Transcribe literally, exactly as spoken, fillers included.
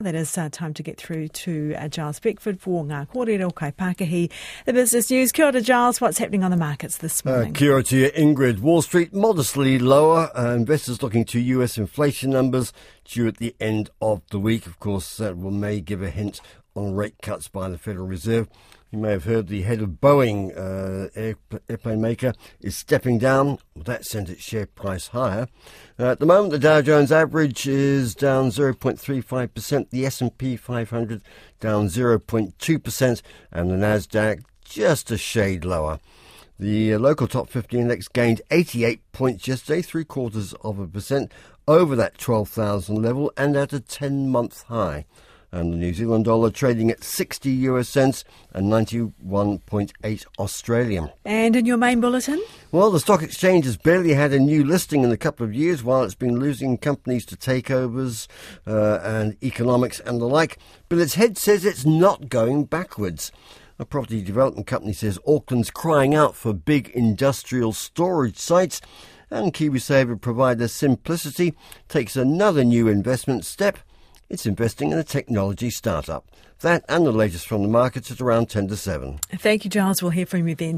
That is uh, time to get through to uh, Giles Beckford for Ngā Kōrero Kaipākahi. The business news. Kia ora, Giles. What's happening on the markets this morning? Uh, kia ora to you, Ingrid. Wall Street modestly lower. Uh, investors looking to U S inflation numbers due at the end of the week. Of course, that will may give a hint on rate cuts by the Federal Reserve. You may have heard the head of Boeing, uh, air, airplane maker, is stepping down. Well, that sent its share price higher. Uh, at the moment, the Dow Jones average is down zero point three five percent, the S and P five hundred down zero point two percent, and the Nasdaq just a shade lower. The uh, local top fifty index gained eighty-eight points yesterday, three quarters of a percent, over that twelve thousand level and at a ten-month high. And the New Zealand dollar trading at sixty euro cents and ninety-one point eight Australian. And in your main bulletin? Well, the stock exchange has barely had a new listing in a couple of years, while it's been losing companies to takeovers uh, and economics and the like. But its head says it's not going backwards. A property development company says Auckland's crying out for big industrial storage sites. And KiwiSaver provider Simplicity takes another new investment step. It's investing in a technology startup. That and the latest from the markets at around ten to seven. Thank you, Giles. We'll hear from you then.